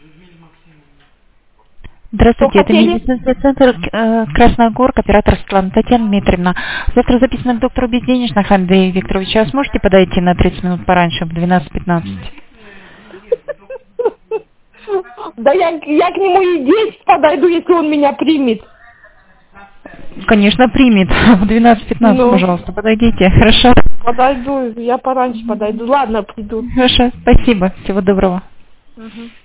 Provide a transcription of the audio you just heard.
Здравствуйте, это медицинский центр Красная Горка, оператор Светлана Татьяна Дмитриевна. Завтра записано к доктору Безденежных Андрею Викторовичу. А сможете подойти на 30 минут пораньше, в 12:15? Да я к нему и 10 подойду, если он меня примет. Конечно, примет. В 12:15, пожалуйста, подойдите. Хорошо? Подойду, я пораньше подойду. Ладно, приду. Хорошо, спасибо. Всего доброго. Угу.